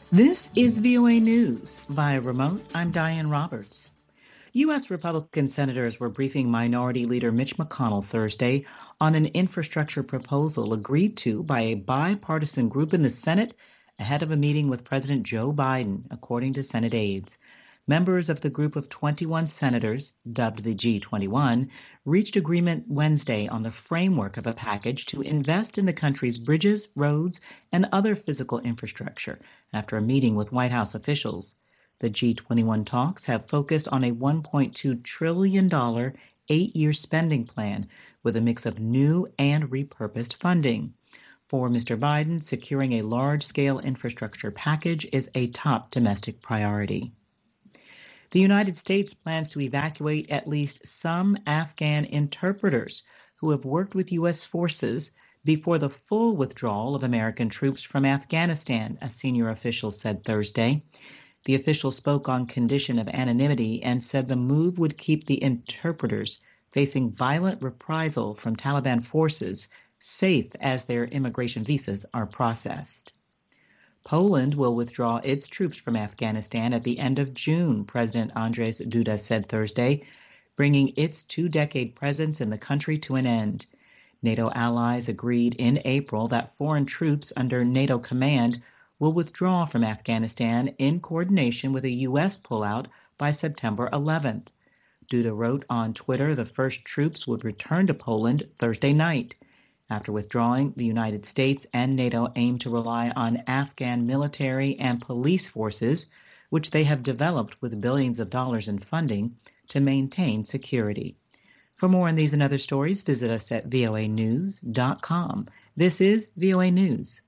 This is VOA News. Via remote, I'm Diane Roberts. U.S. Republican senators were briefing Minority Leader Mitch McConnell Thursday on an infrastructure proposal agreed to by a bipartisan group in the Senate ahead of a meeting with President Joe Biden, according to Senate aides. Members of the group of 21 senators, dubbed the G21, reached agreement Wednesday on the framework of a package to invest in the country's bridges, roads, and other physical infrastructure after a meeting with White House officials. The G21 talks have focused on a $1.2 trillion 8-year spending plan with a mix of new and repurposed funding. For Mr. Biden, securing a large-scale infrastructure package is a top domestic priority. The United States plans to evacuate at least some Afghan interpreters who have worked with U.S. forces before the full withdrawal of American troops from Afghanistan, a senior official said Thursday. The official spoke on condition of anonymity and said the move would keep the interpreters facing violent reprisal from Taliban forces safe as their immigration visas are processed. Poland will withdraw its troops from Afghanistan at the end of June, President Andrzej Duda said Thursday, bringing its 2-decade presence in the country to an end. NATO allies agreed in April that foreign troops under NATO command will withdraw from Afghanistan in coordination with a U.S. pullout by September 11th. Duda wrote on Twitter the first troops would return to Poland Thursday night. After withdrawing, the United States and NATO aim to rely on Afghan military and police forces, which they have developed with billions of dollars in funding, to maintain security. For more on these and other stories, visit us at voanews.com. This is VOA News.